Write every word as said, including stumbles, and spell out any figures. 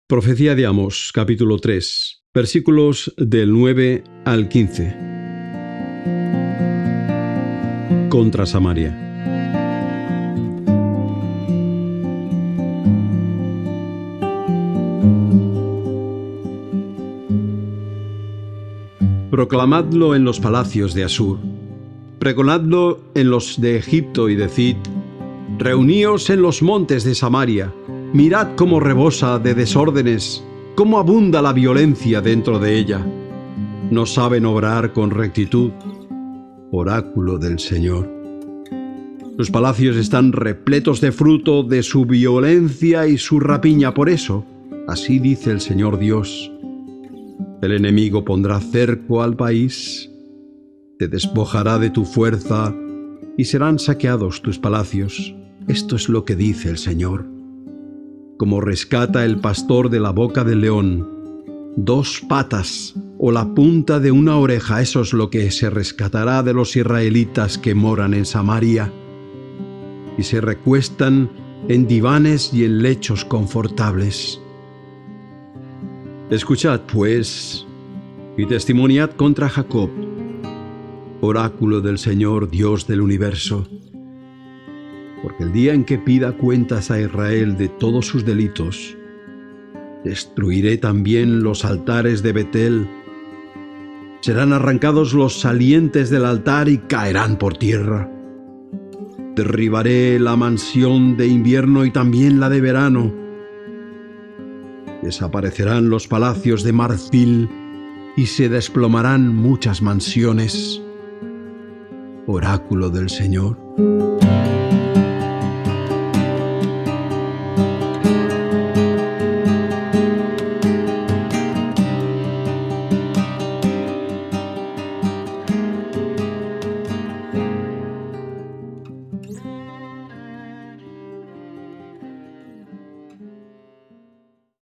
Profecía de Amós, capítulo tres, versículos del nueve al quince. Contra Samaria. Proclamadlo en los palacios de Asur, pregonadlo en los de Egipto y decid: reuníos en los montes de Samaria, mirad cómo rebosa de desórdenes, cómo abunda la violencia dentro de ella. No saben obrar con rectitud. Oráculo del Señor. Sus palacios están repletos de fruto de su violencia y su rapiña. Por eso, así dice el Señor Dios: el enemigo pondrá cerco al país, te despojará de tu fuerza y serán saqueados tus palacios. Esto es lo que dice el Señor. Como rescata el pastor de la boca del león, dos patas o la punta de una oreja, eso es lo que se rescatará de los israelitas que moran en Samaria y se recuestan en divanes y en lechos confortables. Escuchad, pues, y testimoniad contra Jacob, oráculo del Señor, Dios del universo. Porque el día en que pida cuentas a Israel de todos sus delitos, destruiré también los altares de Betel. Serán arrancados los salientes del altar y caerán por tierra. Derribaré la mansión de invierno y también la de verano. Desaparecerán los palacios de marfil y se desplomarán muchas mansiones. Oráculo del Señor.